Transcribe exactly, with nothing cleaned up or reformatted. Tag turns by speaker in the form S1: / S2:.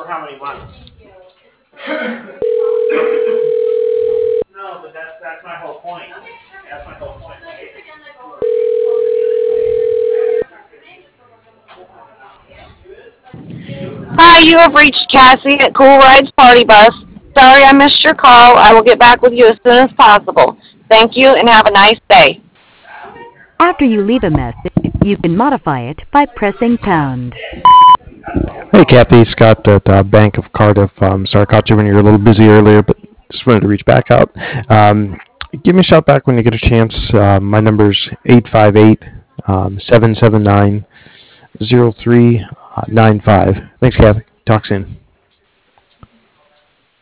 S1: for how many months? No, but that's that's my whole point. That's my whole point.
S2: Hi, you have reached Cassie at Cool Rides Party Bus. Sorry I missed your call. I will get back with you as soon as possible. Thank you and have a nice day.
S3: After you leave a message, you can modify it by pressing pound.
S4: Hey, Kathy, Scott at uh, Bank of Cardiff. Um, sorry, I caught you when you were a little busy earlier, but just wanted to reach back out. Um, give me a shout back when you get a chance. Uh, my number's eight five eight, seven seven nine, zero three nine five. Thanks, Kathy. Talk soon.